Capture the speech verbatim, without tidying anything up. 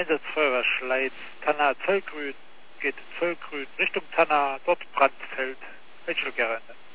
Einsatzfeuerwehr Schleiz, Tanna Zollgrün, geht Zollgrün Richtung Tanna, dort Brandfeld, Welche Gerände.